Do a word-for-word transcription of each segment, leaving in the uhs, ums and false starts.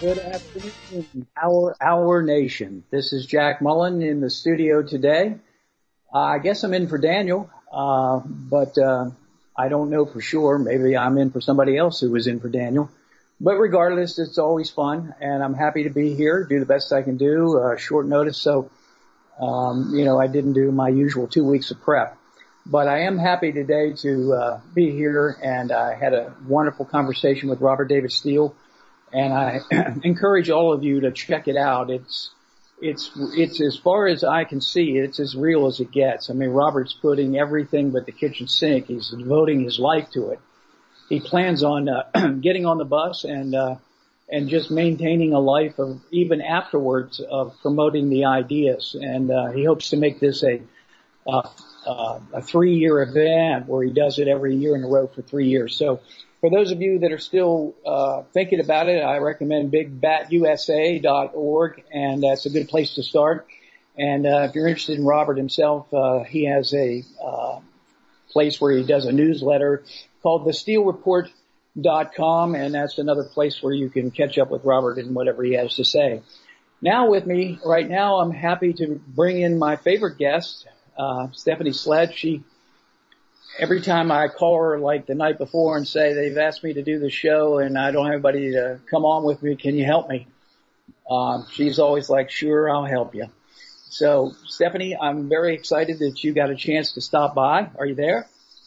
Good afternoon, our our nation. This is Jack Mullen in the studio today. Uh, I guess I'm in for Daniel, uh, but uh, I don't know for sure. Maybe I'm in for somebody else who was in for Daniel. But regardless, it's always fun, and I'm happy to be here, do the best I can do, uh, short notice. So, um, you know, I didn't do my usual two weeks of prep. But I am happy today to uh, be here, and I had a wonderful conversation with Robert David Steele. And I encourage all of you to check it out. It's, it's, it's as far as I can see, it's as real as it gets. I mean, Robert's putting everything but the kitchen sink. He's devoting his life to it. He plans on uh, getting on the bus and, uh, and just maintaining a life of, even afterwards, of promoting the ideas. And, uh, he hopes to make this a, uh, uh, a three-year event where he does it every year in a row for three years. So, for those of you that are still uh, thinking about it, I recommend big bat U S A dot org, and that's a good place to start. And uh, if you're interested in Robert himself, uh, he has a uh, place where he does a newsletter called the steele report dot com, and that's another place where you can catch up with Robert and whatever he has to say. Now with me right now, I'm happy to bring in my favorite guest, uh, Stephanie Sledge. She Every time I call her like the night before and say they've asked me to do the show and I don't have anybody to come on with me, can you help me? Um, she's always like, sure, I'll help you. So, Stephanie, I'm very excited that you got a chance to stop by. Are you there?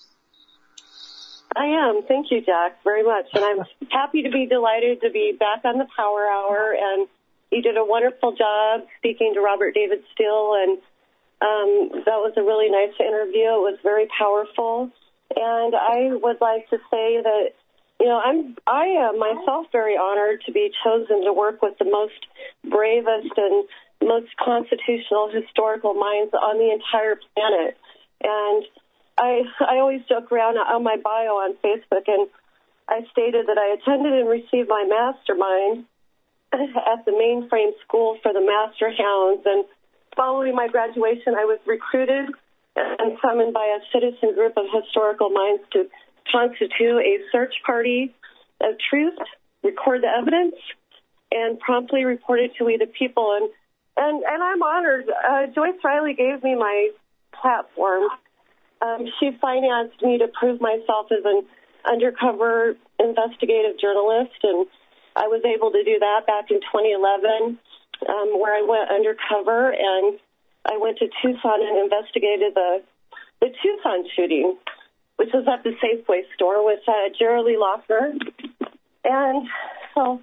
I am. Thank you, Jack, very much. And I'm happy to be delighted to be back on the Power Hour. And you did a wonderful job speaking to Robert David Steele, and Um, that was a really nice interview. It was very powerful. And I would like to say that, you know, I'm, I am myself very honored to be chosen to work with the most bravest and most constitutional historical minds on the entire planet. And I, I always joke around on my bio on Facebook, and I stated that I attended and received my mastermind at the Mainframe School for the Master Hounds, and following my graduation, I was recruited and summoned by a citizen group of historical minds to constitute a search party of truth, record the evidence, and promptly report it to we the people. And and, and I'm honored. Uh, Joyce Riley gave me my platform. Um, she financed me to prove myself as an undercover investigative journalist, and I was able to do that back in twenty eleven. Um, where I went undercover, and I went to Tucson and investigated the the Tucson shooting, which was at the Safeway store with uh, Gerald Lee Loughner. And so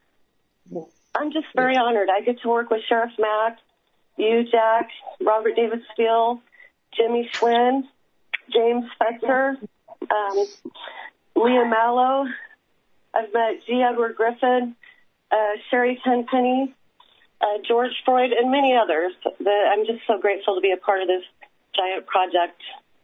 I'm just very honored. I get to work with Sheriff Mack, you, Jack, Robert David Steele, Jimmy Schwinn, James Spector, um, Leah Mallow. I've met G. Edward Griffin, uh, Sherry Tenpenny, Uh, George Freud, and many others. That I'm just so grateful to be a part of this giant project.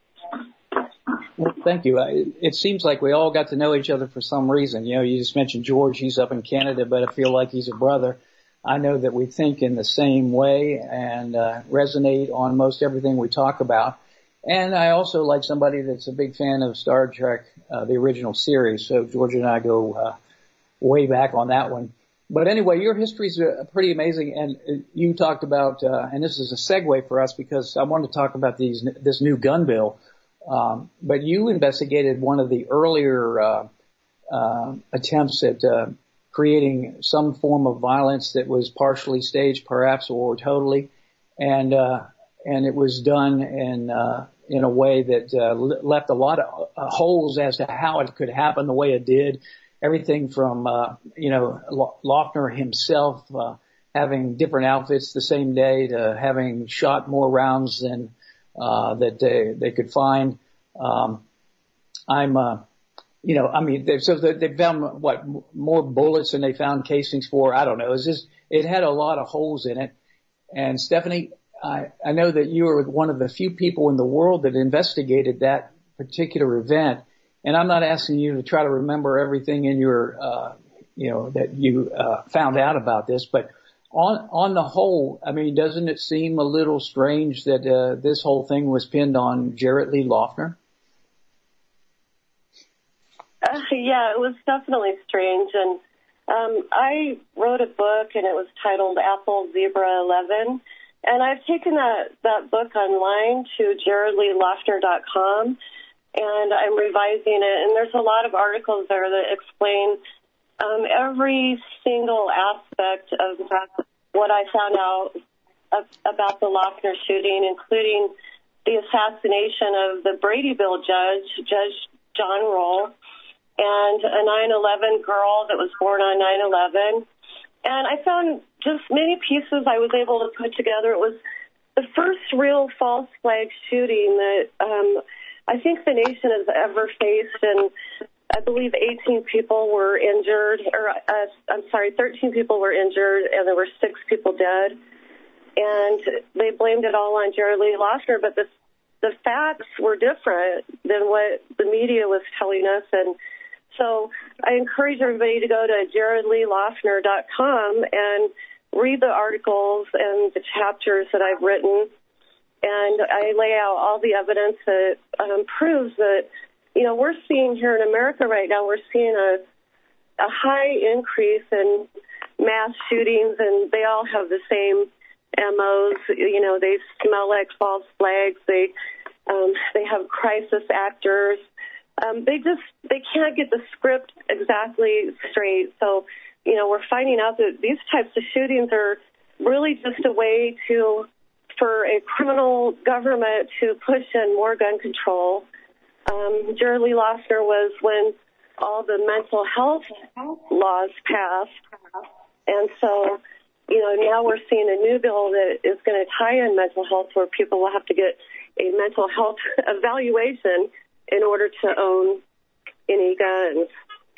Well, thank you. It seems like we all got to know each other for some reason. You know, you just mentioned George. He's up in Canada, but I feel like he's a brother. I know that we think in the same way and uh, resonate on most everything we talk about. And I also like somebody that's a big fan of Star Trek, uh, the original series. So George and I go uh, way back on that one. But anyway, your history is pretty amazing, and you talked about, uh, and this is a segue for us because I wanted to talk about these, this new gun bill. Um, but you investigated one of the earlier uh, uh, attempts at uh, creating some form of violence that was partially staged, perhaps, or totally, and uh, and it was done in uh, in a way that uh, left a lot of uh, holes as to how it could happen the way it did. Everything from, uh, you know, Loughner himself, uh, having different outfits the same day to having shot more rounds than, uh, that they, they could find. Um, I'm, uh, you know, I mean, they, so they found what, more bullets than they found casings for. I don't know. It's just, it had a lot of holes in it. And Stephanie, I, I know that you were one of the few people in the world that investigated that particular event. And I'm not asking you to try to remember everything in your, uh, you know, that you uh, found out about this, but on on the whole, I mean, doesn't it seem a little strange that uh, this whole thing was pinned on Gerald Lee Loughner? Uh, yeah, it was definitely strange, and Um, I wrote a book, and it was titled Apple Zebra eleven. And I've taken that, that book online to jared lee loughner dot com, and I'm revising it. And there's a lot of articles there that explain um, every single aspect of what I found out of, about the Loughner shooting, including the assassination of the Brady Bill judge, Judge John Roll, and a nine eleven girl that was born on nine eleven. And I found just many pieces I was able to put together. It was the first real false flag shooting that um, I think the nation has ever faced, and I believe eighteen people were injured, or uh, I'm sorry, thirteen people were injured, and there were six people dead. And they blamed it all on Jared Lee Loughner, but the, the facts were different than what the media was telling us. And so I encourage everybody to go to jared lee loughner dot com and read the articles and the chapters that I've written. And I lay out all the evidence that um, proves that, you know, we're seeing here in America right now, we're seeing a, a high increase in mass shootings, and they all have the same M Os. You know, they smell like false flags. They um, they have crisis actors. Um, they just they can't get the script exactly straight. So, you know, we're finding out that these types of shootings are really just a way to for a criminal government to push in more gun control. Um, Jared Lee Loughner was when all the mental health laws passed, and so, you know, now we're seeing a new bill that is going to tie in mental health, where people will have to get a mental health evaluation in order to own any guns.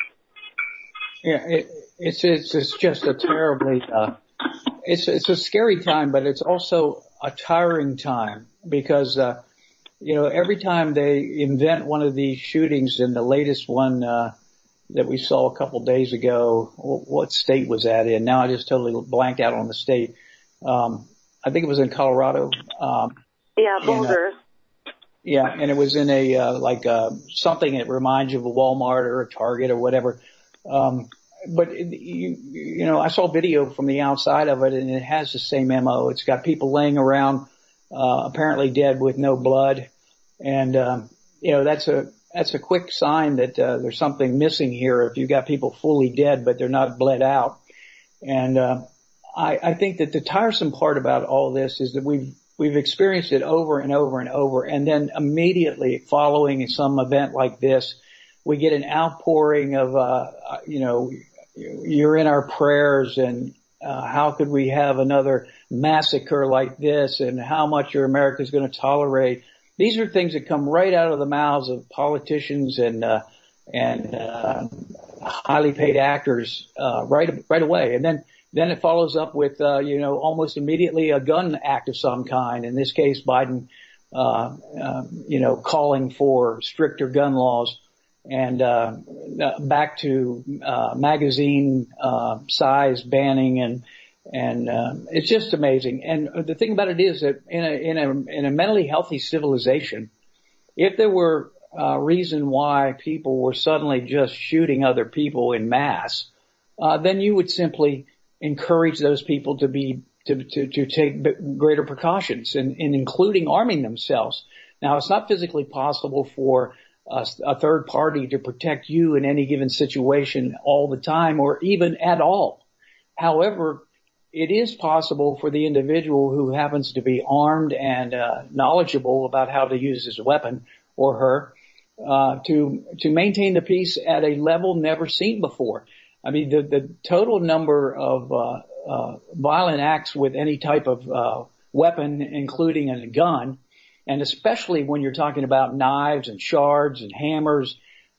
Yeah, it, it's, it's it's just a terribly uh, it's it's a scary time, but it's also a tiring time because uh, you know, every time they invent one of these shootings, and the latest one uh, that we saw a couple days ago, what state was that in? Now I just totally blanked out on the state. Um, I think it was in Colorado. Um, yeah, Boulder. Uh, yeah, and it was in a uh, like uh, something that reminds you of a Walmart or a Target or whatever. Um, but it, you, you know, I saw video from the outside of it, and it has the same M O. It's got people laying around, uh, apparently dead with no blood, and um, you know, that's a that's a quick sign that uh, there's something missing here. If you've got people fully dead but they're not bled out, and uh, I, I think that the tiresome part about all this is that we've we've experienced it over and over and over, and then immediately following some event like this, we get an outpouring of, uh, you know, you're in our prayers, and uh, how could we have another massacre like this, and how much your America is going to tolerate. These are things that come right out of the mouths of politicians and uh, and uh, highly paid actors uh, right right away, and then then it follows up with uh, you know, almost immediately a gun act of some kind. In this case, Biden, uh, uh, you know, calling for stricter gun laws. And uh, back to uh, magazine uh, size banning, and and uh, it's just amazing. And the thing about it is that in a in a in a mentally healthy civilization, if there were a reason why people were suddenly just shooting other people in mass, uh, then you would simply encourage those people to be to to, to take greater precautions, and, and including arming themselves. Now, it's not physically possible for A, a third party to protect you in any given situation all the time, or even at all. However, it is possible for the individual who happens to be armed and uh, knowledgeable about how to use his weapon or her uh, to to maintain the peace at a level never seen before. I mean, the, the total number of uh, uh, violent acts with any type of uh, weapon, including a gun, and especially when you're talking about knives and shards and hammers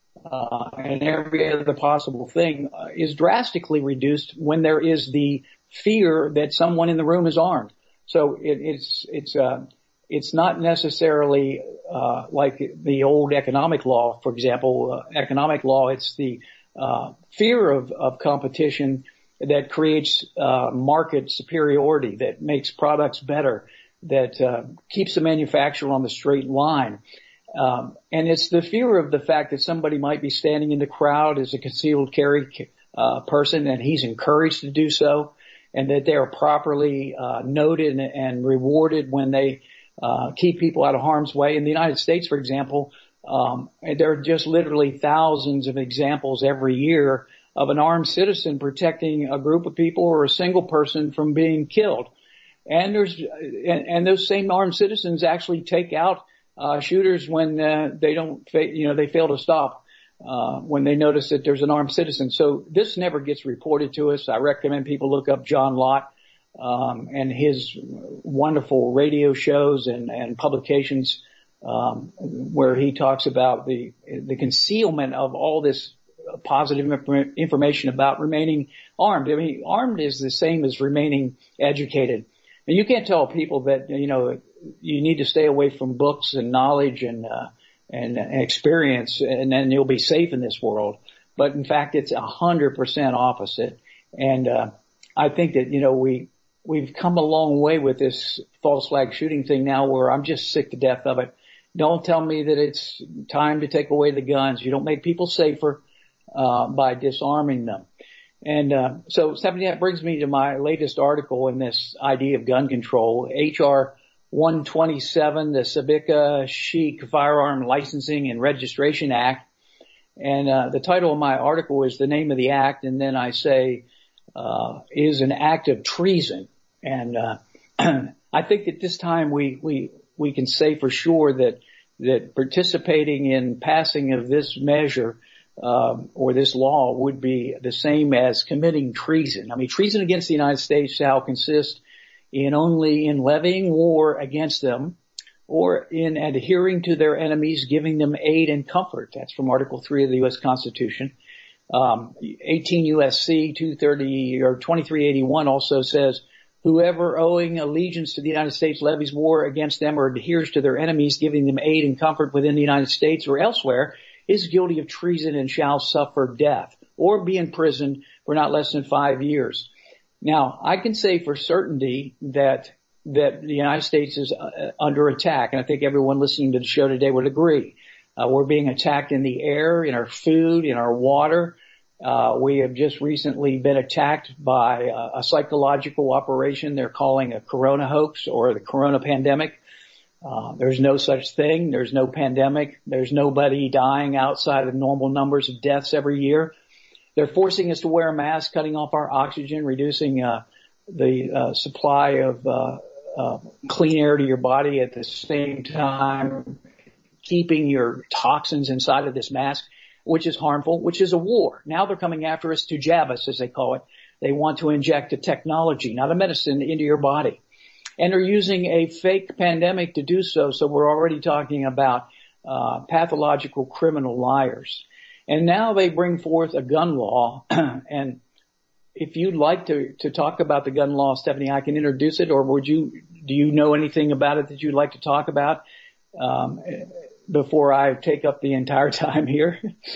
uh, and every other possible thing, uh, is drastically reduced when there is the fear that someone in the room is armed. So it, it's it's uh, it's not necessarily uh, like the old economic law, for example. Uh, economic law, it's the uh, fear of, of competition that creates uh, market superiority, that makes products better, that uh, keeps the manufacturer on the straight line. Um, and it's the fear of the fact that somebody might be standing in the crowd as a concealed carry uh, person, and he's encouraged to do so, and that they are properly uh, noted and, and rewarded when they uh, keep people out of harm's way. In the United States, for example, um, there are just literally thousands of examples every year of an armed citizen protecting a group of people or a single person from being killed. And there's, and, and those same armed citizens actually take out, uh, shooters when, uh, they don't, fa- you know, they fail to stop, uh, when they notice that there's an armed citizen. So this never gets reported to us. I recommend people look up John Lott, um, and his wonderful radio shows and, and publications, um, where he talks about the, the concealment of all this positive information about remaining armed. I mean, armed is the same as remaining educated. And you can't tell people that, you know, you need to stay away from books and knowledge and, uh, and, and experience, and then you'll be safe in this world. But in fact, it's a hundred percent opposite. And, uh, I think that, you know, we, we've come a long way with this false flag shooting thing now, where I'm just sick to death of it. Don't tell me that it's time to take away the guns. You don't make people safer Uh, by disarming them. And, uh, so Stephanie, that brings me to my latest article in this idea of gun control, H R one twenty-seven, the Sabika-Sheikh Firearm Licensing and Registration Act. And, uh, the title of my article is the name of the act. And then I say, uh, is an act of treason. And, uh, I think at this time we, we, we can say for sure that, that participating in passing of this measure Um, or this law would be the same as committing treason. I mean, treason against the United States shall consist in only in levying war against them, or in adhering to their enemies, giving them aid and comfort. That's from Article three of the U S Constitution. Um, eighteen U S C two thirty or twenty-three eighty-one also says, whoever owing allegiance to the United States levies war against them or adheres to their enemies, giving them aid and comfort within the United States or elsewhere, is guilty of treason and shall suffer death or be imprisoned for not less than five years. Now, I can say for certainty that that the United States is uh, under attack, and I think everyone listening to the show today would agree. Uh, we're being attacked in the air, in our food, in our water. Uh, we have just recently been attacked by uh, a psychological operation they're calling a corona hoax or the corona pandemic. Uh, there's no such thing. There's no pandemic. There's nobody dying outside of normal numbers of deaths every year. They're forcing us to wear a mask, cutting off our oxygen, reducing uh, the uh, supply of uh, uh, clean air to your body, at the same time keeping your toxins inside of this mask, which is harmful, which is a war. Now they're coming after us to jab us, as they call it. They want to inject a technology, not a medicine, into your body. And they're using a fake pandemic to do so. So we're already talking about uh pathological criminal liars. And now they bring forth a gun law. And if you'd like to to talk about the gun law, Stephanie, I can introduce it. Or would you do you know anything about it that you'd like to talk about um before I take up the entire time here?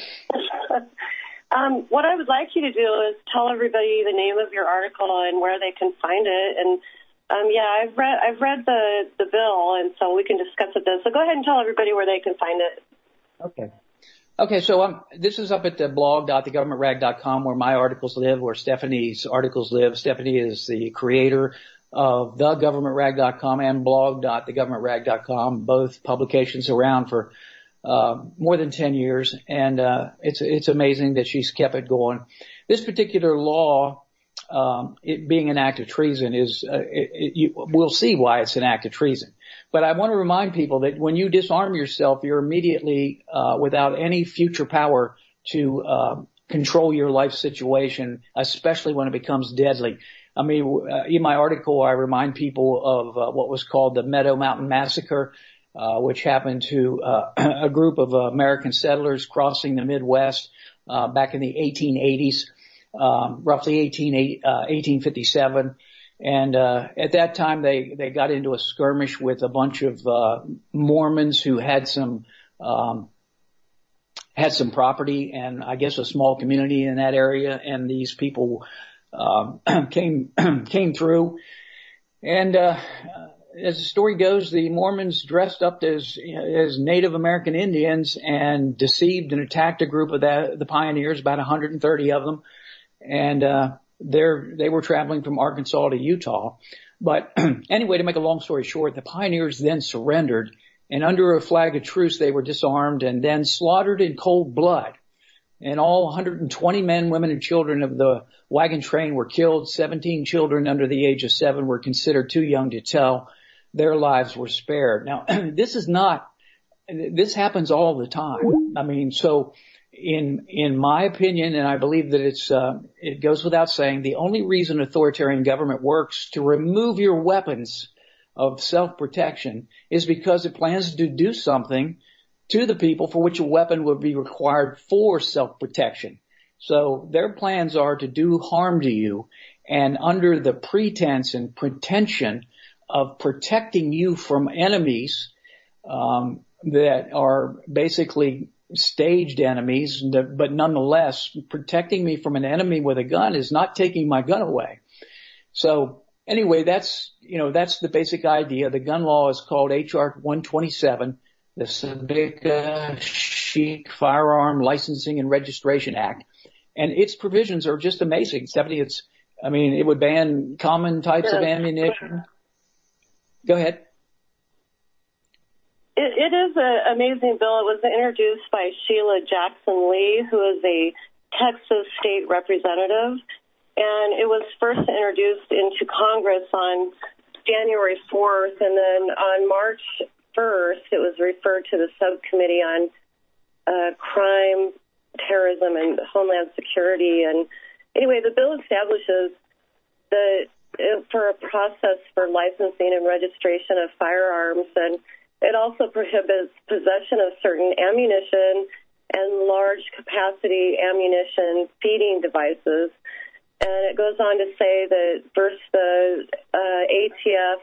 um, what I would like you to do is tell everybody the name of your article and where they can find it. And Um, yeah, I've read, I've read the, the bill, and so we can discuss it then. So go ahead and tell everybody where they can find it. Okay. Okay. So, um, this is up at the blog dot the government rag dot com, where my articles live, where Stephanie's articles live. Stephanie is the creator of the government rag dot com and blog dot the government rag dot com, both publications around for, uh, more than ten years. And, uh, it's, it's amazing that she's kept it going. This particular law, Um, it being an act of treason is, uh, it, it, you, we'll see why it's an act of treason. But I want to remind people that when you disarm yourself, you're immediately, uh, without any future power to, uh, control your life situation, especially when it becomes deadly. I mean, uh, in my article, I remind people of, uh, what was called the Meadow Mountain Massacre, uh, which happened to, uh, a group of uh, American settlers crossing the Midwest, uh, back in the eighteen eighties. Um, roughly eighteen fifty-seven. And, uh, at that time they, they got into a skirmish with a bunch of, uh, Mormons who had some, um, had some property and I guess a small community in that area. And these people, um, came, came through. And, uh, as the story goes, the Mormons dressed up as, as Native American Indians and deceived and attacked a group of the, the pioneers, about one hundred thirty of them. and uh, they're they were traveling from Arkansas to Utah. But anyway, to make a long story short, the pioneers then surrendered, and under a flag of truce, they were disarmed and then slaughtered in cold blood. And all one hundred twenty men, women, and children of the wagon train were killed. seventeen children under the age of seven were considered too young to tell. Their lives were spared. Now, this is not, this happens all the time. I mean, so in, in my opinion, and I believe that it's, uh, it goes without saying, the only reason authoritarian government works to remove your weapons of self-protection is because it plans to do something to the people for which a weapon would be required for self-protection. So their plans are to do harm to you, and under the pretense and pretension of protecting you from enemies um, that are basically staged enemies, but nonetheless, protecting me from an enemy with a gun is not taking my gun away. So anyway, that's, you know, that's the basic idea. The gun law is called H R one twenty-seven. The Sabika-Sheik Firearm Licensing and Registration Act. And its provisions are just amazing. Stephanie, it's, I mean, it would ban common types yeah. of ammunition. Go ahead. It, it is an amazing bill. It was introduced by Sheila Jackson Lee, who is a Texas state representative. And it was first introduced into Congress on January fourth, and then on March first, it was referred to the subcommittee on uh, crime, terrorism, and homeland security. And anyway, the bill establishes the for a process for licensing and registration of firearms, and it also prohibits possession of certain ammunition and large capacity ammunition feeding devices. And it goes on to say that first the uh, A T F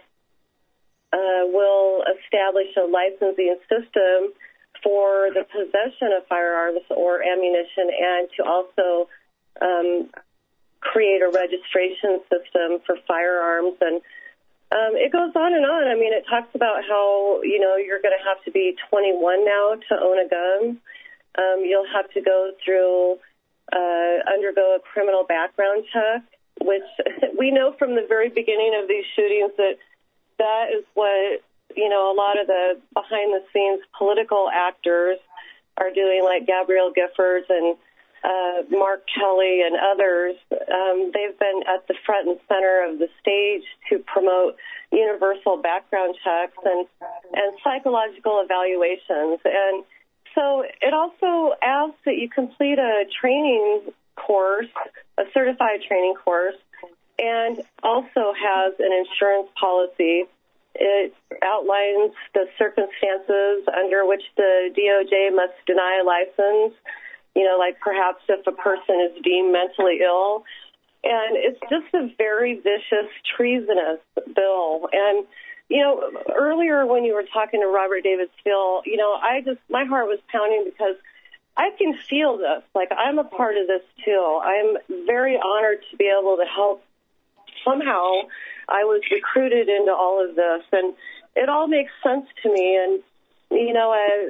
Uh, will establish a licensing system for the possession of firearms or ammunition, and to also um, create a registration system for firearms. And um, it goes on and on. I mean, it talks about how, you know, you're going to have to be twenty-one now to own a gun. Um, you'll have to go through, uh, undergo a criminal background check, which we know from the very beginning of these shootings that that is what, you know, a lot of the behind-the-scenes political actors are doing, like Gabrielle Giffords and uh, Mark Kelly and others. Um, they've been at the front and center of the stage to promote universal background checks and, and psychological evaluations. And so it also asks that you complete a training course, a certified training course, and also has an insurance policy. It outlines the circumstances under which the D O J must deny a license, you know, like perhaps if a person is deemed mentally ill. And it's just a very vicious, treasonous bill. And, you know, earlier when you were talking to Robert David Steele, you know, I just, my heart was pounding because I can feel this. Like, I'm a part of this, too. I'm very honored to be able to help. Somehow I was recruited into all of this, and it all makes sense to me. And, you know, I,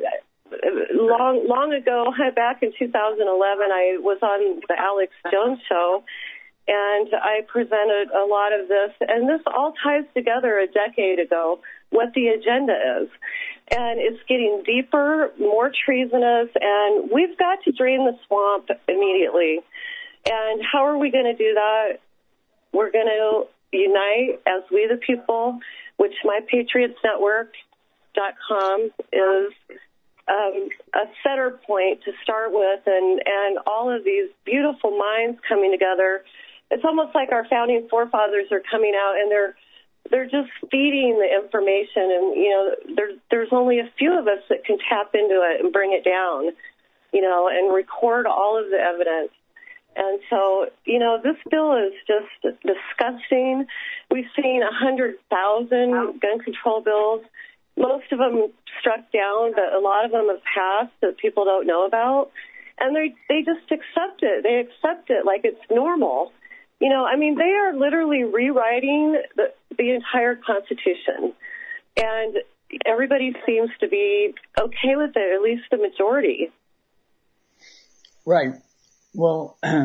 long long ago, back in two thousand eleven, I was on the Alex Jones show, and I presented a lot of this. And this all ties together a decade ago, what the agenda is. And it's getting deeper, more treasonous, and we've got to drain the swamp immediately. And how are we going to do that? We're going to unite as we the people, which my patriots network dot com is um, a center point to start with, and, and all of these beautiful minds coming together. It's almost like our founding forefathers are coming out, and they're they're just feeding the information, and, you know, there's, there's only a few of us that can tap into it and bring it down, you know, and record all of the evidence. And so, you know, this bill is just disgusting. We've seen one hundred thousand gun control bills. Most of them struck down, but a lot of them have passed that people don't know about. And they they just accept it. They accept it like it's normal. You know, I mean, they are literally rewriting the, the entire Constitution. And everybody seems to be okay with it, at least the majority. Right. Well,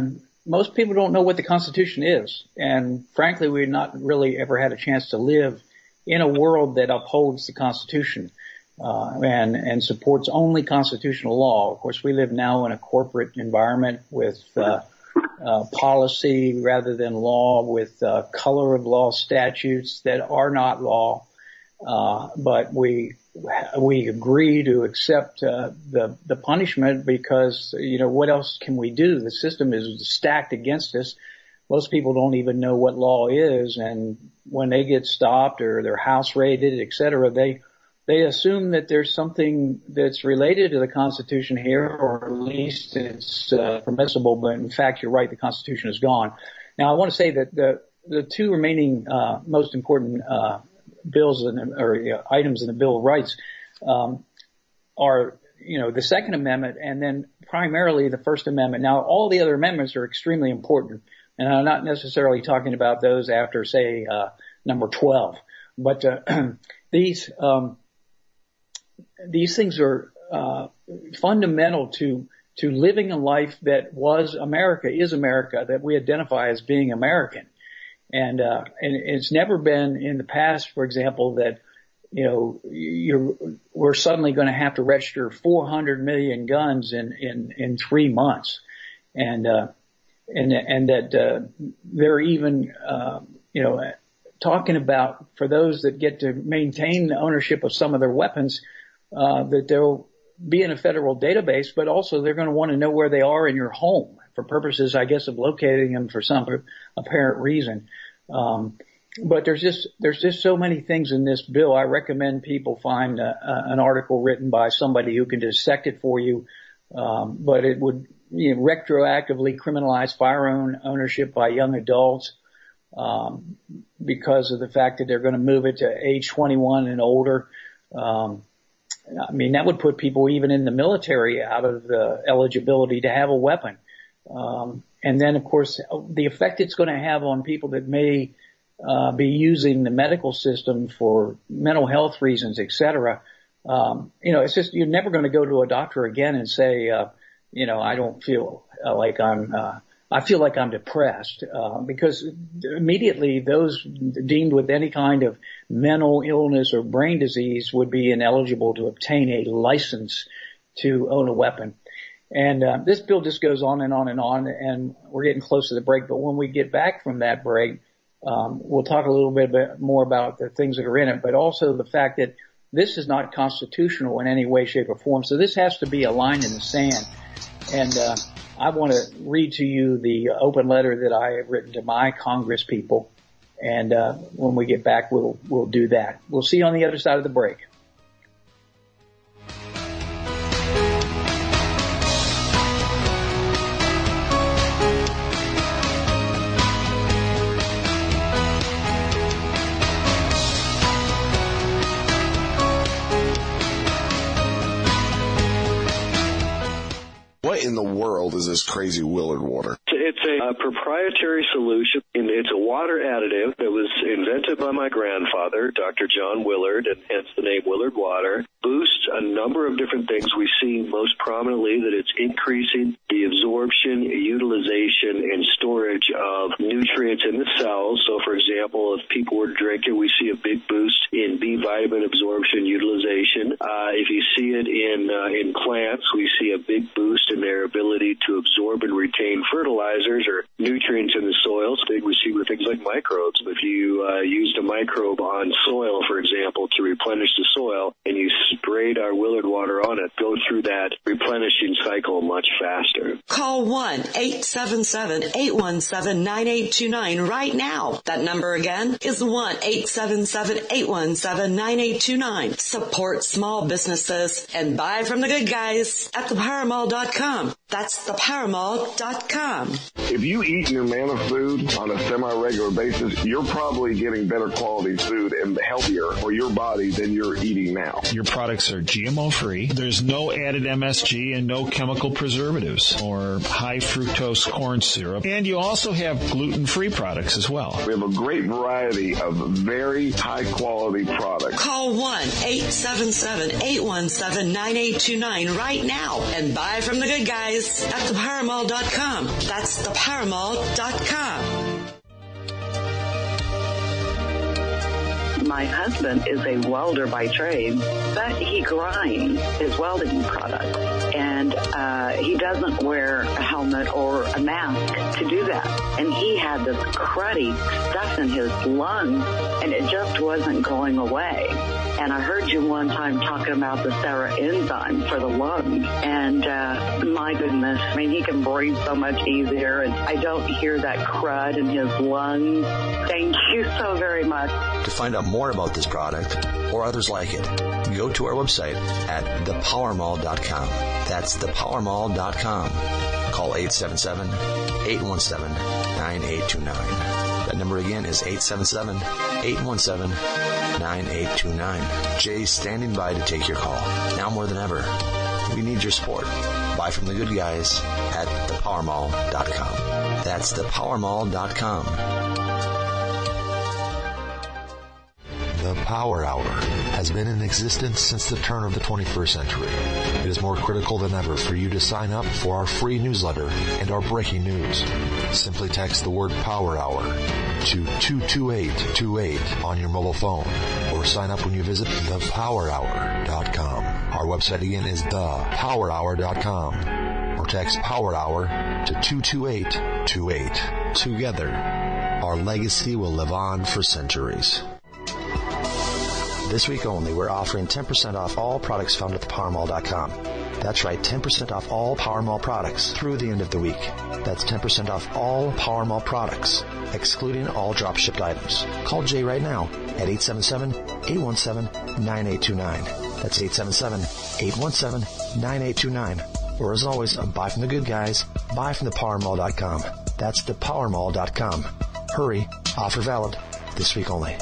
most people don't know what the Constitution is. And frankly, we've not really ever had a chance to live in a world that upholds the Constitution, uh, and, and supports only constitutional law. Of course, we live now in a corporate environment with, uh, uh, policy rather than law, with, uh, color of law statutes that are not law. Uh, but we, we agree to accept, uh, the, the punishment because, you know, what else can we do? The system is stacked against us. Most people don't even know what law is, and when they get stopped or their house raided, et cetera, they, they assume that there's something that's related to the Constitution here, or at least it's, uh, permissible, but in fact, you're right, the Constitution is gone. Now, I want to say that the, the two remaining, uh, most important, uh, bills in, or you know, items in the Bill of Rights, um, are, you know, the Second Amendment and then primarily the First Amendment. Now, all the other amendments are extremely important. And I'm not necessarily talking about those after, say, uh, number twelve. But, uh, these, um, these things are, uh, fundamental to, to living a life that was America, is America, that we identify as being American. And, uh, and it's never been in the past, for example, that, you know, you're, we're suddenly going to have to register four hundred million guns in, in, in three months. And, uh, And, and that, uh, they're even, uh, you know, talking about for those that get to maintain the ownership of some of their weapons, uh, that they'll be in a federal database, but also they're going to want to know where they are in your home for purposes, I guess, of locating them for some apparent reason. Um, but there's just, there's just so many things in this bill. I recommend people find a, a, an article written by somebody who can dissect it for you. Um, but it would, you know, retroactively criminalize firearm ownership by young adults, um, because of the fact that they're going to move it to age twenty-one and older. Um, I mean, that would put people even in the military out of the eligibility to have a weapon. Um, and then, of course, the effect it's going to have on people that may, uh, be using the medical system for mental health reasons, et cetera. Um, you know, it's just, you're never going to go to a doctor again and say, uh, you know, I don't feel uh, like I'm, uh, I feel like I'm depressed, uh, because immediately those deemed with any kind of mental illness or brain disease would be ineligible to obtain a license to own a weapon. And, uh, this bill just goes on and on and on, and we're getting close to the break. But when we get back from that break, um, we'll talk a little bit more about the things that are in it, but also the fact that this is not constitutional in any way, shape, or form. So this has to be a line in the sand. And uh, I want to read to you the open letter that I have written to my Congress people. And uh, when we get back, we'll we'll do that. We'll see you on the other side of the break. What in the world is this crazy Willard water? It's a, a proprietary solution. It's a water additive that was invented by my grandfather, Doctor John Willard, and hence the name Willard Water. Boosts a number of different things. We see most prominently that it's increasing the absorption, utilization, and storage of nutrients in the cells. So, for example, if people were to drink it, we see a big boost in B vitamin absorption, utilization. Uh, if you see it in uh, in plants, we see a big boost in their ability to absorb and retain fertilizers or nutrients in the soil. So we see with things like microbes. If you uh, used a microbe on soil, for example, to replenish the soil, and you sprayed our Willard water on it, go through that replenishing cycle much faster. Call one eight seven seven, eight one seven, nine eight two nine right now. That number again is one eight seven seven, eight one seven, nine eight two nine. Support small businesses and buy from the good guys at the power mall dot com. That's the power mall dot com. If you eat Numanna food on a semi-regular basis, you're probably getting better quality food and healthier for your body than you're eating now. Your products are G M O free. There's no added M S G and no chemical preservatives or high fructose corn syrup. And you also have gluten-free products as well. We have a great variety of very high-quality products. Call one eight seven seven, eight one seven, nine eight two nine right now and buy from the good guys Titus at the power mall dot com. That's the power mall dot com. My husband is a welder by trade, but he grinds his welding products, and uh, he doesn't wear a helmet or a mask to do that. And he had this cruddy stuff in his lungs, and it just wasn't going away. And I heard you one time talking about the Sarah enzyme for the lungs. And uh, my goodness, I mean, he can breathe so much easier, and I don't hear that crud in his lungs. Thank you so very much. To find out more about this product or others like it, go to our website at the power mall dot com. That's the power mall dot com. Call eight seven seven, eight one seven, nine eight two nine. That number again is eight seven seven, eight one seven, nine eight two nine. Jay's standing by to take your call. Now more than ever, we need your support. Buy from the good guys at the power mall dot com. That's the power mall dot com. The Power Hour has been in existence since the turn of the twenty-first century. It is more critical than ever for you to sign up for our free newsletter and our breaking news. Simply text the word Power Hour to two two eight two eight on your mobile phone, or sign up when you visit the power hour dot com. Our website again is the power hour dot com, or text Power Hour to two two eight two eight. Together, our legacy will live on for centuries. This week only, we're offering ten percent off all products found at the power mall dot com. That's right, ten percent off all PowerMall products through the end of the week. That's ten percent off all PowerMall products, excluding all drop-shipped items. Call Jay right now at eight seven seven, eight one seven, nine eight two nine. That's eight seven seven, eight one seven, nine eight two nine. Or as always, buy from the good guys, buy from the power mall dot com. That's the power mall dot com. Hurry, offer valid, this week only.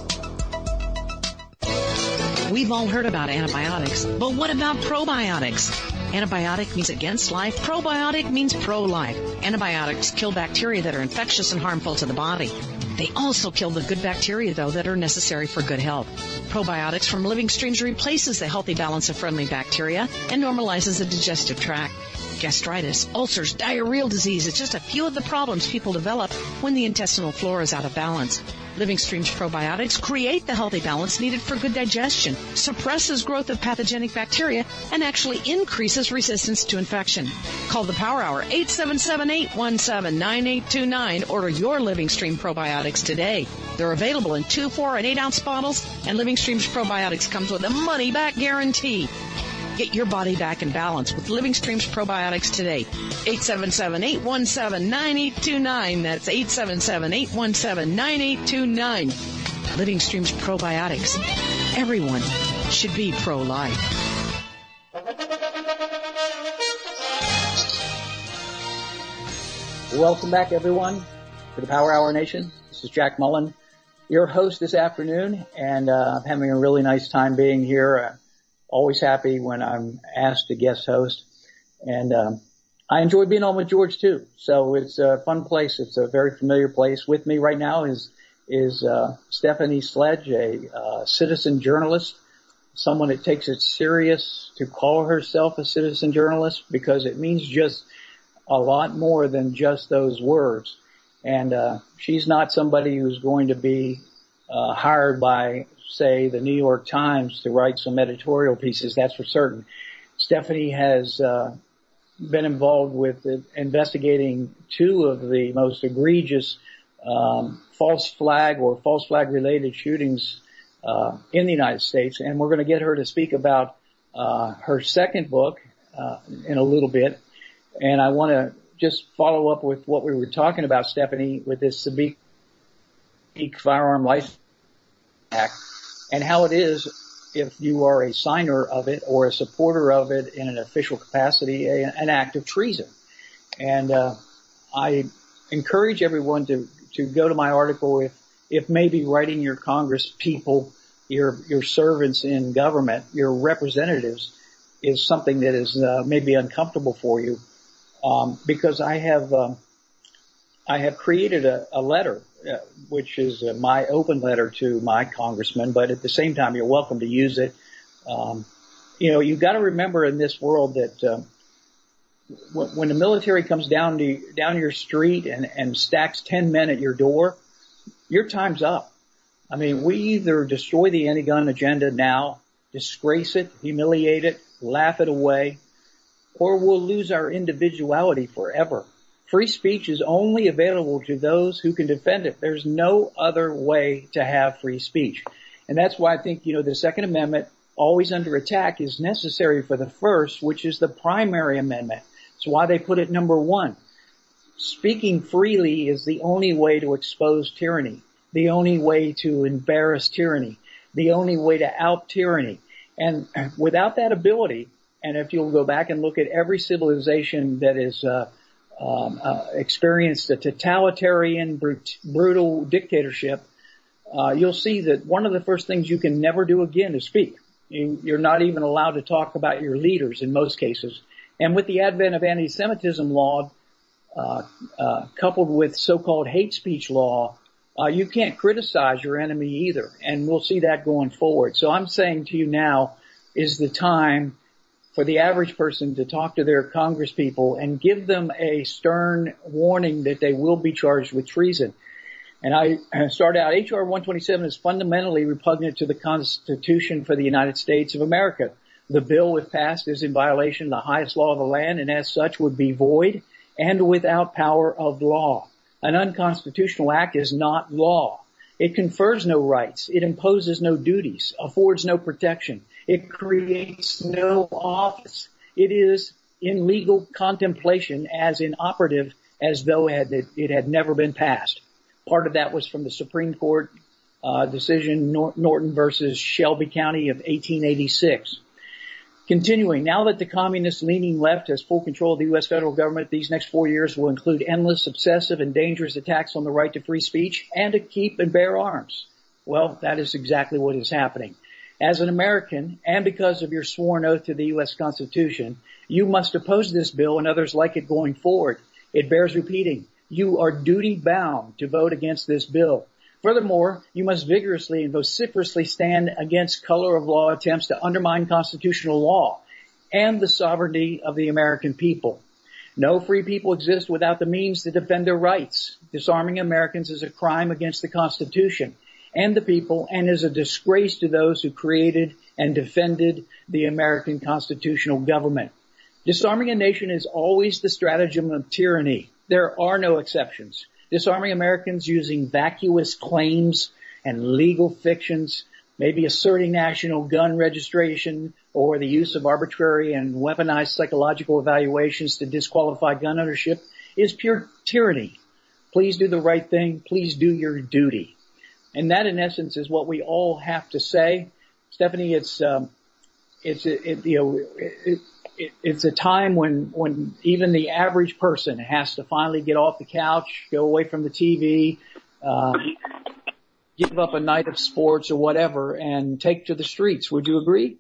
We've all heard about antibiotics, but what about probiotics? Antibiotic means against life. Probiotic means pro-life. Antibiotics kill bacteria that are infectious and harmful to the body. They also kill the good bacteria, though, that are necessary for good health. Probiotics from Living Streams replaces the healthy balance of friendly bacteria and normalizes the digestive tract. Gastritis, ulcers, diarrheal disease, it's just a few of the problems people develop when the intestinal flora is out of balance. Living Streams probiotics create the healthy balance needed for good digestion, suppresses growth of pathogenic bacteria, and actually increases resistance to infection. Call the Power Hour, eight seven seven, eight one seven, nine eight two nine. Order your Living Stream probiotics today. They're available in two, four, and eight ounce bottles, and Living Streams probiotics comes with a money-back guarantee. Get your body back in balance with Living Streams probiotics today. eight seven seven, eight one seven, nine eight two nine. That's eight seven seven, eight one seven, nine eight two nine. Living Streams probiotics. Everyone should be pro-life. Welcome back, everyone, to the Power Hour Nation. This is Jack Mullen, your host this afternoon, and uh, I'm having a really nice time being here. Uh, Always happy when I'm asked to guest host. And um, I enjoy being on with George, too. So it's a fun place. It's a very familiar place. With me right now is is uh, Stephanie Sledge, a uh, citizen journalist, someone that takes it serious to call herself a citizen journalist, because it means just a lot more than just those words. And uh, she's not somebody who's going to be uh, hired by, say, the New York Times to write some editorial pieces, that's for certain. Stephanie has uh, been involved with uh, investigating two of the most egregious um, false flag or false flag related shootings uh, in the United States, and we're going to get her to speak about uh, her second book uh, in a little bit. And I want to just follow up with what we were talking about, Stephanie, with this Sabik Firearm License Act, and how it is, if you are a signer of it or a supporter of it in an official capacity, a, an act of treason. And uh, I encourage everyone to, to go to my article if, if maybe writing your Congress people, your your servants in government, your representatives, is something that is uh, maybe uncomfortable for you, um, because I have um, I have created a, a letter. Uh, which is uh, my open letter to my congressman, but at the same time, you're welcome to use it. Um, you know, you've got to remember in this world that uh, when the military comes down to down your street and, and stacks ten men at your door, your time's up. I mean, we either destroy the anti-gun agenda now, disgrace it, humiliate it, laugh it away, or we'll lose our individuality forever. Free speech is only available to those who can defend it. There's no other way to have free speech. And that's why I think, you know, the Second Amendment, always under attack, is necessary for the First, which is the primary amendment. It's why they put it number one. Speaking freely is the only way to expose tyranny, the only way to embarrass tyranny, the only way to out tyranny. And without that ability, and if you'll go back and look at every civilization that is uh, um, uh, experienced a totalitarian, brut- brutal dictatorship, uh, you'll see that one of the first things you can never do again is speak. You, you're not even allowed to talk about your leaders in most cases. And with the advent of anti-Semitism law, uh, uh, coupled with so-called hate speech law, uh, you can't criticize your enemy either. And we'll see that going forward. So I'm saying to you now is the time for the average person to talk to their congresspeople and give them a stern warning that they will be charged with treason. And I start out, H R one twenty-seven is fundamentally repugnant to the Constitution for the United States of America. The bill, if passed, is in violation of the highest law of the land, and as such would be void and without power of law. An unconstitutional act is not law. It confers no rights. It imposes no duties, affords no protection. It creates no office. It is in legal contemplation as inoperative as though it had, it had never been passed. Part of that was from the Supreme Court uh, decision Nor- Norton versus Shelby County of eighteen eighty-six. Continuing, now that the communist-leaning left has full control of the U S federal government, these next four years will include endless, obsessive, and dangerous attacks on the right to free speech and to keep and bear arms. Well, that is exactly what is happening. As an American, and because of your sworn oath to the U S Constitution, you must oppose this bill and others like it going forward. It bears repeating. You are duty-bound to vote against this bill. Furthermore, you must vigorously and vociferously stand against color of law attempts to undermine constitutional law and the sovereignty of the American people. No free people exist without the means to defend their rights. Disarming Americans is a crime against the Constitution and the people, and is a disgrace to those who created and defended the American constitutional government. Disarming a nation is always the stratagem of tyranny. There are no exceptions. Disarming Americans using vacuous claims and legal fictions, maybe asserting national gun registration or the use of arbitrary and weaponized psychological evaluations to disqualify gun ownership, is pure tyranny. Please do the right thing. Please do your duty. And that, in essence, is what we all have to say. Stephanie, it's um, it's it, you know it, it, it's a time when when even the average person has to finally get off the couch, go away from the T V, uh, give up a night of sports or whatever, and take to the streets. Would you agree?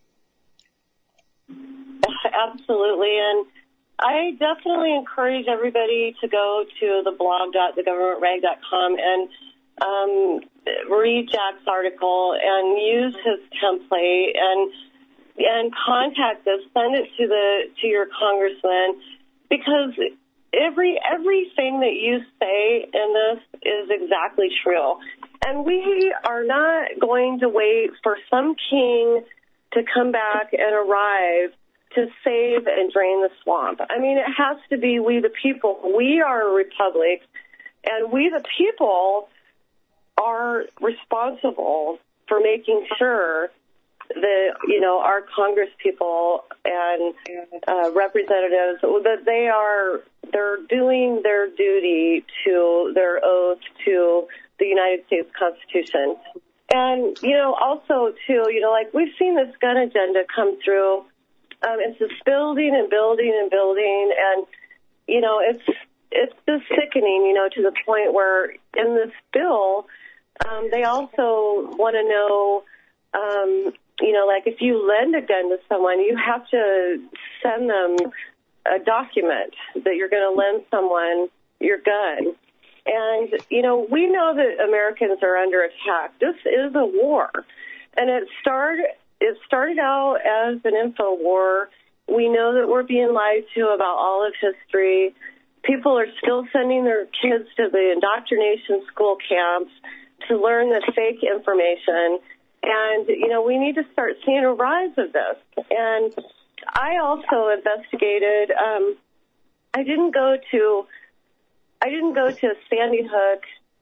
Absolutely, and I definitely encourage everybody to go to the blog dot the government rag dot com and um, read Jack's article and use his template and and contact us, send it to the to your congressman, because every everything that you say in this is exactly true. And we are not going to wait for some king to come back and arrive to save and drain the swamp. I mean, it has to be we the people. We are a republic, and we the people are responsible for making sure that, you know, our Congress people and uh, representatives, that they are, they're doing their duty to their oath to the United States Constitution. And, you know, also, too, you know, like we've seen this gun agenda come through. Um, it's just building and building and building. And, you know, it's, it's just sickening, you know, to the point where in this bill, um, they also want to know, um, you know, like if you lend a gun to someone, you have to send them a document that you're going to lend someone your gun. And, you know, we know that Americans are under attack. This is a war. And it started, it started out as an info war, We know that we're being lied to about all of history. People are still sending their kids to the indoctrination school camps to learn the fake information. And, you know, we need to start seeing a rise of this. And I also investigated, um, I didn't go to, I didn't go to Sandy Hook,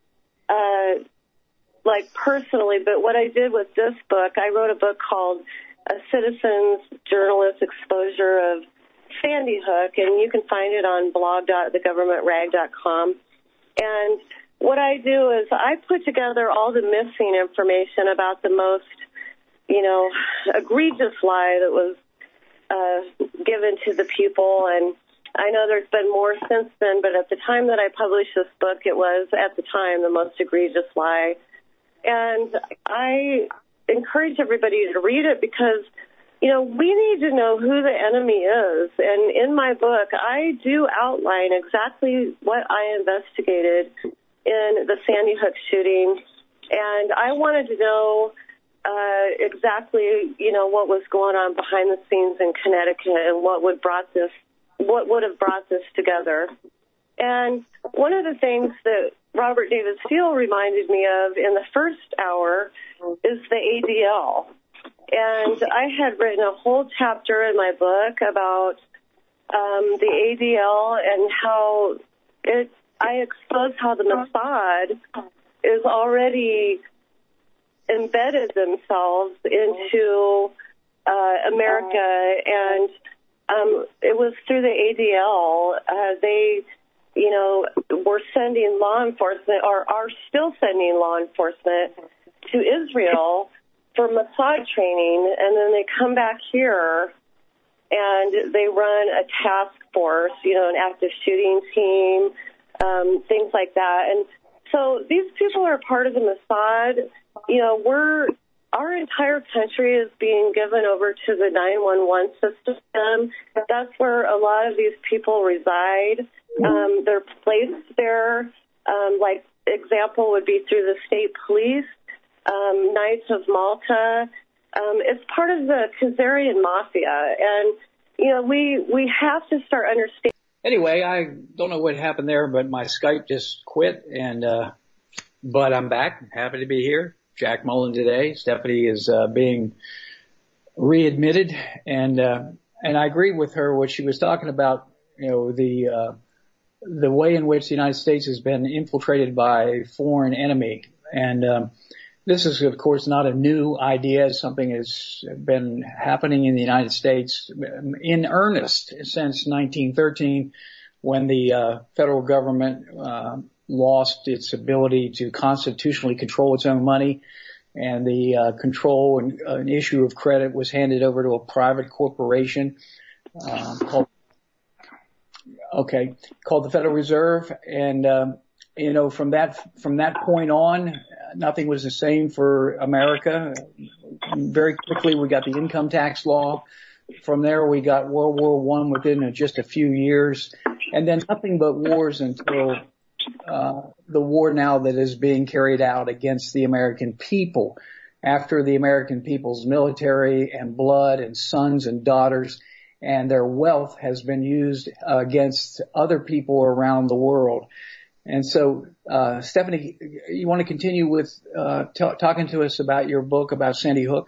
uh, like personally, but what I did with this book, I wrote a book called A Citizen's Journalist Exposure of Sandy Hook, and you can find it on blog dot the government rag dot com. And what I do is I put together all the missing information about the most, you know, egregious lie that was uh, given to the people. And I know there's been more since then, but at the time that I published this book, it was, at the time, the most egregious lie. And I encourage everybody to read it because, you know, we need to know who the enemy is. And in my book, I do outline exactly what I investigated in the Sandy Hook shooting. And I wanted to know uh, exactly, you know, what was going on behind the scenes in Connecticut and what would brought this, what would have brought this together. And one of the things that Robert David Steele reminded me of in the first hour is the A D L. And I had written a whole chapter in my book about um, the A D L and how it, I exposed how the Mossad is already embedded themselves into uh, America. And um, it was through the A D L. Uh, they, you know, were sending law enforcement, or are still sending law enforcement to Israel for Mossad training, and then they come back here and they run a task force, you know, an active shooting team, um, things like that. And so these people are part of the Mossad. You know, we're, our entire country is being given over to the nine one one system. That's where a lot of these people reside. Um, they're placed there, um, like example would be through the state police, um, Knights of Malta. Um, it's part of the Khazarian mafia. And, you know, we, we have to start understanding. Anyway, I don't know what happened there, but my Skype just quit. And, uh, but I'm back. Happy to be here. Jack Mullen today. Stephanie is, uh, being readmitted. And, uh, and I agree with her what she was talking about, you know, the, uh, the way in which the United States has been infiltrated by a foreign enemy. And, um, this is, of course, not a new idea. It's something that's been happening in the United States in earnest since nineteen thirteen, when the uh, federal government uh, lost its ability to constitutionally control its own money, and the uh, control and uh, an issue of credit was handed over to a private corporation uh, called, okay, called the Federal Reserve. And um, you know, from that from that point on, nothing was the same for America. Very quickly, we got the income tax law. From there, we got World War One within just a few years, and then nothing but wars until uh, the war now that is being carried out against the American people, after the American people's military and blood and sons and daughters and their wealth has been used uh, against other people around the world. And so, uh, Stephanie, you want to continue with uh, t- talking to us about your book about Sandy Hook?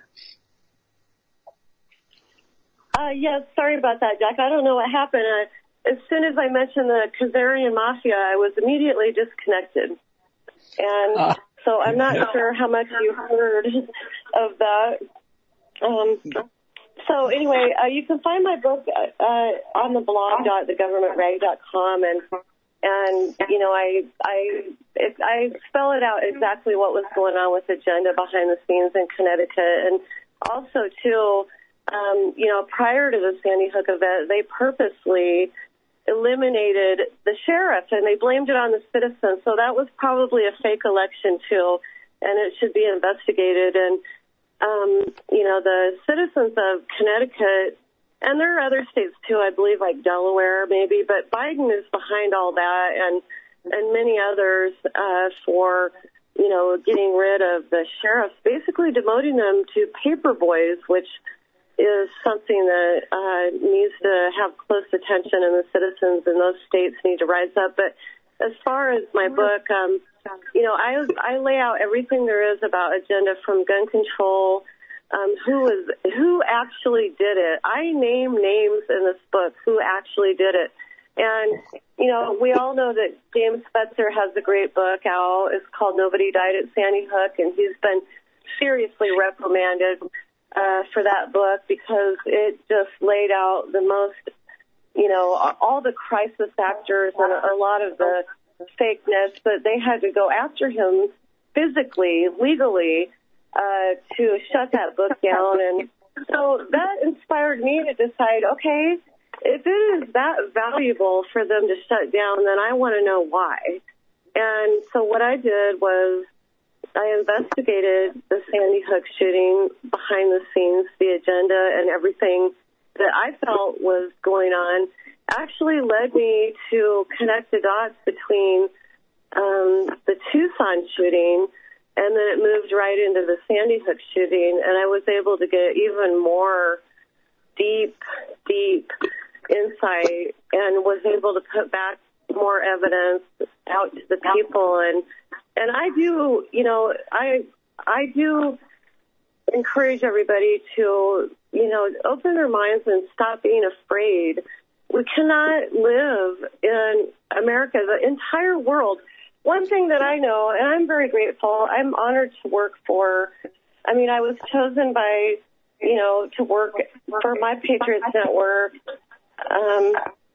Uh, yes, sorry about that, Jack. I don't know what happened. Uh, as soon as I mentioned the Khazarian Mafia, I was immediately disconnected. And uh, so I'm not yeah. sure how much you heard of that. Um, so anyway, uh, you can find my book uh, on the blog dot the government rag dot com, and And, you know, I I it, I spell it out exactly what was going on with the agenda behind the scenes in Connecticut. And also, too, um, you know, prior to the Sandy Hook event, they purposely eliminated the sheriff, and they blamed it on the citizens. So that was probably a fake election, too, and it should be investigated. And, um, you know, the citizens of Connecticut, and there are other states, too, I believe, like Delaware, maybe. But Biden is behind all that, and and many others uh, for, you know, getting rid of the sheriffs, basically demoting them to paper boys, which is something that uh, needs to have close attention, and the citizens in those states need to rise up. But as far as my book, um, you know, I, I lay out everything there is about agenda, from gun control, um, who was who actually did it. I name names in this book who actually did it. And, you know, we all know that James Fetzer has a great book out. It's called Nobody Died at Sandy Hook, and he's been seriously reprimanded uh, for that book because it just laid out the most, you know, all the crisis actors and a lot of the fakeness, but they had to go after him physically, legally, uh, to shut that book down. And so that inspired me to decide, okay, if it is that valuable for them to shut down, then I want to know why. And so what I did was I investigated the Sandy Hook shooting behind the scenes, the agenda and everything that I felt was going on actually led me to connect the dots between um, the Tucson shooting, and then it moved right into the Sandy Hook shooting, and I was able to get even more deep, deep insight and was able to put back more evidence out to the people. And and I do, you know, I I do encourage everybody to, you know, open their minds and stop being afraid. We cannot live in America, the entire world. One thing that I know, and I'm very grateful, I'm honored to work for, I mean, I was chosen by, you know, to work for My Patriots Network, um,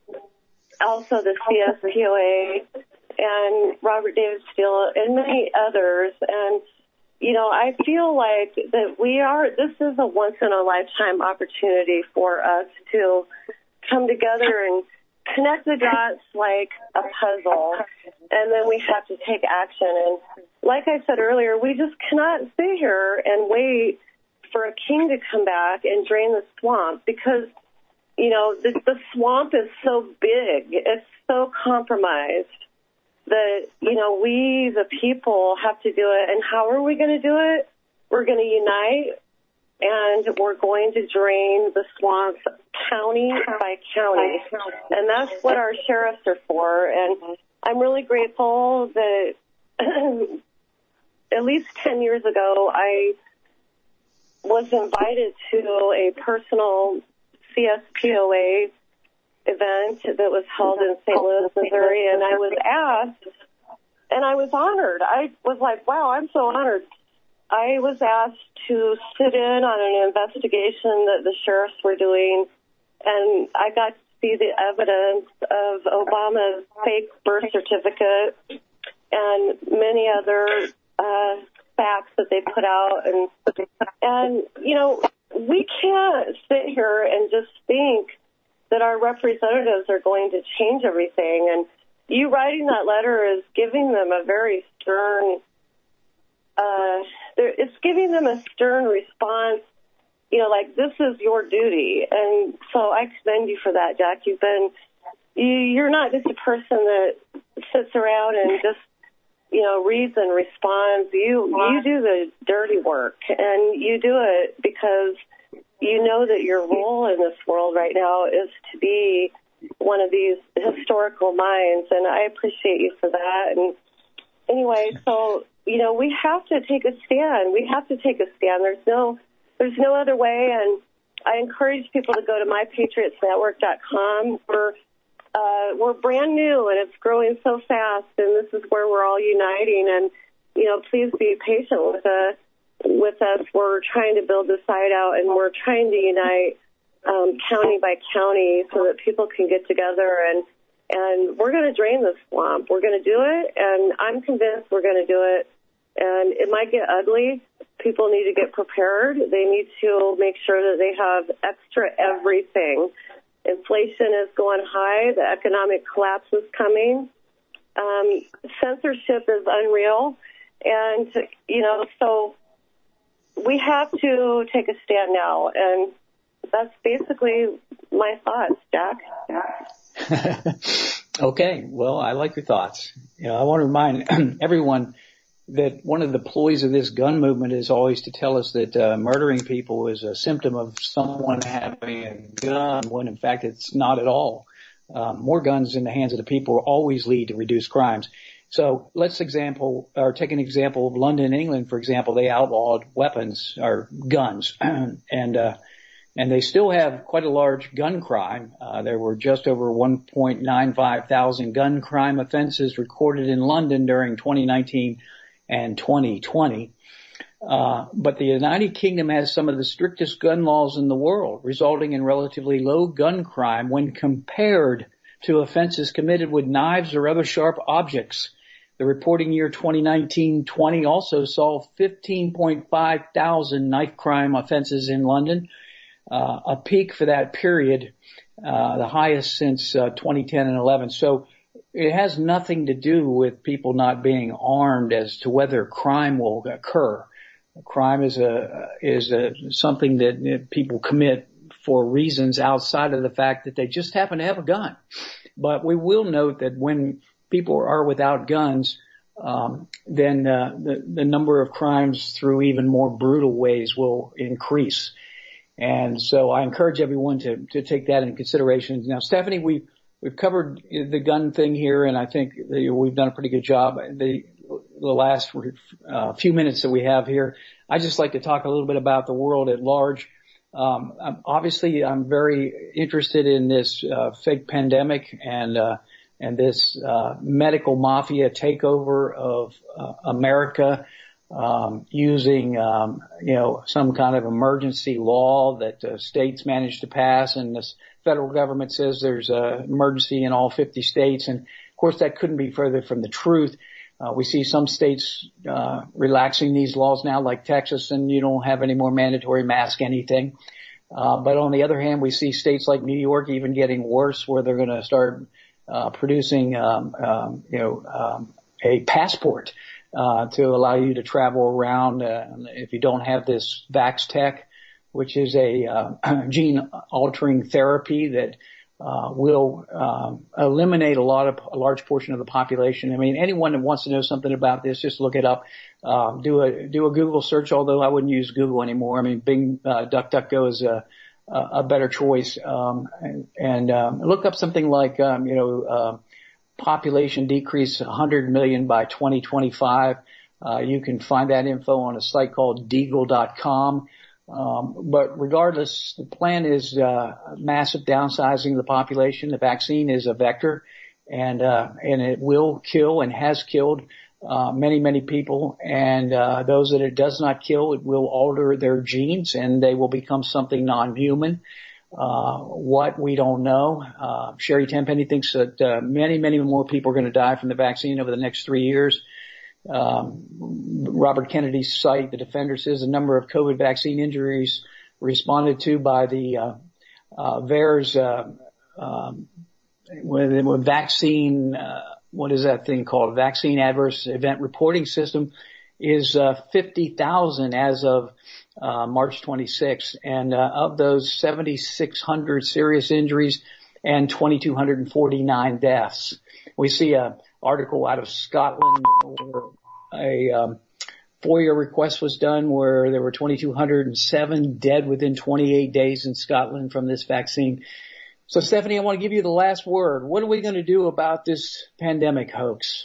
also the C S P O A, and Robert David Steele, and many others. And, you know, I feel like that we are, this is a once-in-a-lifetime opportunity for us to come together and connect the dots like a puzzle, and then we have to take action. And like I said earlier, we just cannot sit here and wait for a king to come back and drain the swamp, because, you know, the, the swamp is so big, it's so compromised that, you know, we, the people, have to do it. And how are we going to do it? We're going to unite, and we're going to drain the swamps county by county. And that's what our sheriffs are for. And I'm really grateful that at least ten years ago, I was invited to a personal C S P O A event that was held in Saint Louis, Missouri, and I was asked, and I was honored. I was like, wow, I'm so honored. I was asked to sit in on an investigation that the sheriffs were doing, and I got to see the evidence of Obama's fake birth certificate and many other uh, facts that they put out. And, and, you know, we can't sit here and just think that our representatives are going to change everything. And you writing that letter is giving them a very stern Uh, it's giving them a stern response, you know, like, this is your duty. And so I commend you for that, Jack. You've been, you, you're not just a person that sits around and just, you know, reads and responds. You, you do the dirty work, and you do it because you know that your role in this world right now is to be one of these historical minds, and I appreciate you for that. And anyway, so, you know, we have to take a stand. We have to take a stand. There's no, there's no other way. And I encourage people to go to my patriots network dot com. We're, uh, we're brand new, and it's growing so fast. And this is where we're all uniting. And, you know, please be patient with us. With us, we're trying to build this site out, and we're trying to unite um, county by county so that people can get together, and and we're going to drain the swamp. We're going to do it, and I'm convinced we're going to do it. And it might get ugly. People need to get prepared. They need to make sure that they have extra everything. Inflation is going high. The economic collapse is coming. Um, censorship is unreal. And, you know, so we have to take a stand now. And that's basically my thoughts, Jack. Okay. Well, I like your thoughts. You know, I want to remind everyone that one of the ploys of this gun movement is always to tell us that uh, murdering people is a symptom of someone having a gun, when in fact it's not at all. Uh, more guns in the hands of the people always lead to reduced crimes. So let's example, or take an example of London, England, for example. They outlawed weapons or guns, and uh, and they still have quite a large gun crime. Uh, there were just over one point nine five thousand gun crime offenses recorded in London during twenty nineteen and twenty twenty. Uh, but the United Kingdom has some of the strictest gun laws in the world, resulting in relatively low gun crime when compared to offenses committed with knives or other sharp objects. The reporting year twenty nineteen twenty also saw fifteen point five thousand knife crime offenses in London, uh, a peak for that period, uh, the highest since uh, twenty ten and eleven. So it has nothing to do with people not being armed as to whether crime will occur. Crime is a is a something that people commit for reasons outside of the fact that they just happen to have a gun. But we will note that when people are without guns, um, then uh, the, the number of crimes through even more brutal ways will increase. And so I encourage everyone to, to take that into consideration. Now, Stephanie, we, we've covered the gun thing here, and I think we've done a pretty good job. The, the last uh, few minutes that we have here, I'd just like to talk a little bit about the world at large. Um, obviously, I'm very interested in this uh, fake pandemic and uh, and this uh, medical mafia takeover of uh, America, um, using um, you know some kind of emergency law that uh, states managed to pass, and the federal government says there's an emergency in all fifty states, and of course that couldn't be further from the truth. Uh, we see some states uh, relaxing these laws now, like Texas, and you don't have any more mandatory mask anything. Uh, but on the other hand, we see states like New York even getting worse, where they're going to start uh, producing, um, um, you know, um, a passport uh, to allow you to travel around uh, if you don't have this Vax Tech, which is a uh, gene-altering therapy that Uh, will um, eliminate a lot of a large portion of the population. I mean, anyone that wants to know something about this, just look it up. Um, do a do a Google search. Although I wouldn't use Google anymore. I mean, Bing, uh, DuckDuckGo is a a better choice. Um, and and um, look up something like um, you know uh, population decrease one hundred million by twenty twenty-five. Uh, you can find that info on a site called Deagle dot com. Um, but regardless, the plan is uh, massive downsizing of the population. The vaccine is a vector, and uh, and it will kill and has killed uh, many, many people. And uh, those that it does not kill, it will alter their genes, and they will become something non-human. Uh, what we don't know. Uh, Sherry Tenpenny thinks that uh, many, many more people are going to die from the vaccine over the next three years. Um, Robert Kennedy's site, the Defender, says the number of COVID vaccine injuries responded to by the uh, uh, V A E R S uh, um, with, with vaccine, uh, what is that thing called? Vaccine Adverse Event Reporting System is uh, fifty thousand as of uh, March twenty-sixth, and uh, of those, seventy-six hundred serious injuries and two thousand two hundred forty-nine deaths. We see a article out of Scotland where a um, FOIA request was done where there were two thousand two hundred seven dead within twenty-eight days in Scotland from this vaccine. So, Stephanie, I want to give you the last word. What are we going to do about this pandemic hoax?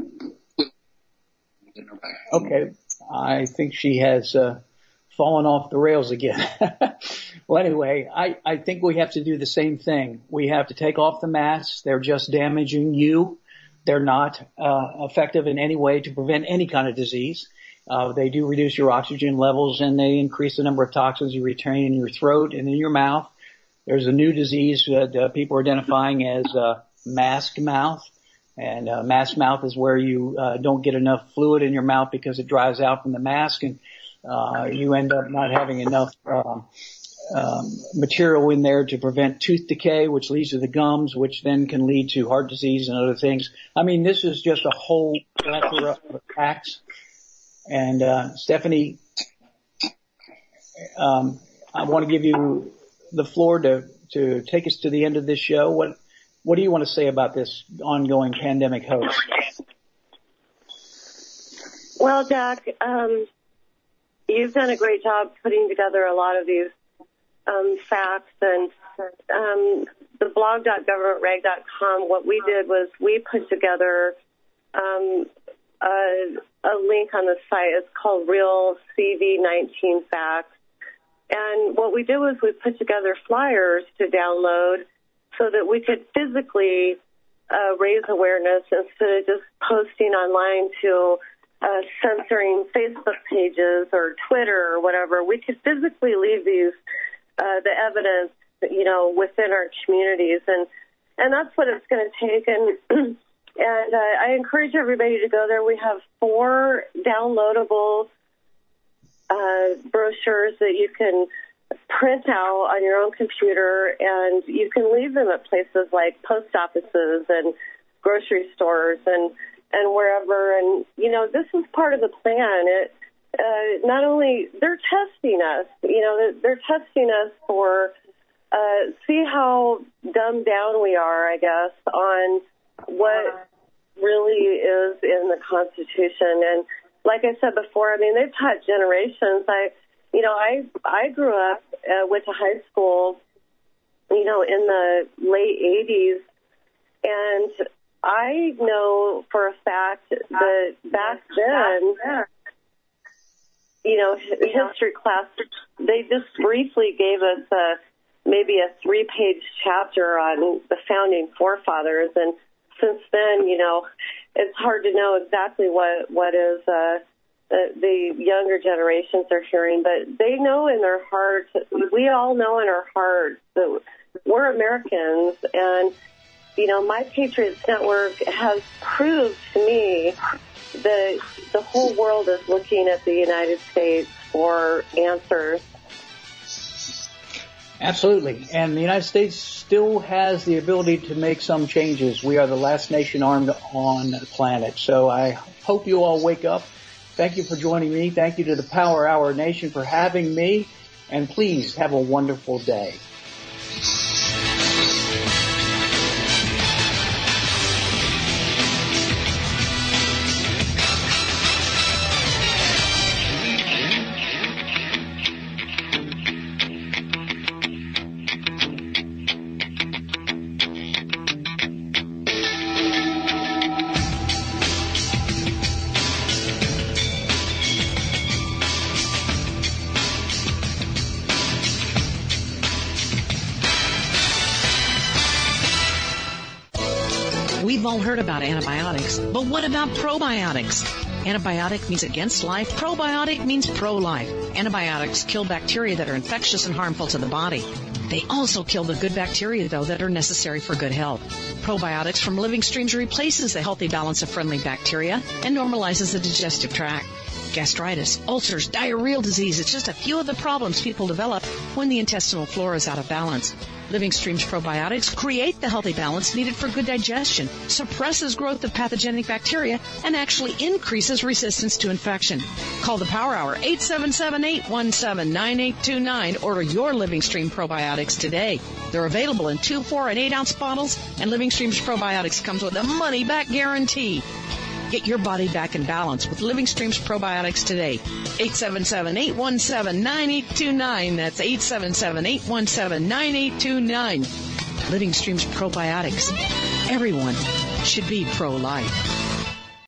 Okay, I think she has uh, fallen off the rails again. Well, anyway, I, I think we have to do the same thing. We have to take off the masks. They're just damaging you. They're not uh, effective in any way to prevent any kind of disease. Uh, they do reduce your oxygen levels, and they increase the number of toxins you retain in your throat and in your mouth. There's a new disease that uh, people are identifying as uh, mask mouth. And uh, mask mouth is where you uh, don't get enough fluid in your mouth because it dries out from the mask, and uh, you end up not having enough uh, um, material in there to prevent tooth decay, which leads to the gums, which then can lead to heart disease and other things. I mean, this is just a whole plethora of attacks. And uh, Stephanie, um, I want to give you the floor to to take us to the end of this show. What what do you want to say about this ongoing pandemic hoax? Well, Jack, um, you've done a great job putting together a lot of these um, facts. And um, the blog dot government reg dot com, what we did was we put together um, a, a link on the site. It's called Real C V nineteen Facts. And what we did was we put together flyers to download so that we could physically uh, raise awareness instead of just posting online to uh, censoring Facebook pages or Twitter or whatever. We could physically leave these, uh, the evidence, you know, within our communities. And, and that's what it's going to take. And, and uh, I encourage everybody to go there. We have four downloadable Uh, brochures that you can print out on your own computer, and you can leave them at places like post offices and grocery stores and, and wherever. And, you know, this is part of the plan. It, uh, not only, they're testing us, you know, they're, they're testing us for, uh, see how dumbed down we are, I guess, on what really is in the Constitution. And like I said before, I mean, they've taught generations. I, you know, I I grew up, uh, went to high school, you know, in the late eighties, and I know for a fact that back then, you know, history class, they just briefly gave us a, maybe a three-page chapter on the founding forefathers, and since then, you know, it's hard to know exactly what, what is uh, the, the younger generations are hearing, but they know in their hearts, we all know in our hearts that we're Americans, and, you know, My Patriots Network has proved to me that the whole world is looking at the United States for answers. Absolutely. And the United States still has the ability to make some changes. We are the last nation armed on the planet. So I hope you all wake up. Thank you for joining me. Thank you to the Power Hour Nation for having me. And please have a wonderful day. We've all heard about antibiotics, but what about probiotics? Antibiotic means against life. Probiotic means pro-life. Antibiotics kill bacteria that are infectious and harmful to the body. They also kill the good bacteria, though, that are necessary for good health. Probiotics from Living Streams replaces the healthy balance of friendly bacteria and normalizes the digestive tract. Gastritis, ulcers, diarrheal disease, it's just a few of the problems people develop when the intestinal flora is out of balance. Living Streams probiotics create the healthy balance needed for good digestion, suppresses growth of pathogenic bacteria, and actually increases resistance to infection. Call the Power Hour, eight seven seven, eight one seven, nine eight two nine. Order your Living Stream probiotics today. They're available in two, four, and eight ounce bottles, and Living Streams probiotics comes with a money-back guarantee. Get your body back in balance with Living Streams probiotics today. eight seven seven, eight one seven, nine eight two nine. That's eight seven seven, eight one seven, nine eight two nine. Living Streams probiotics. Everyone should be pro-life.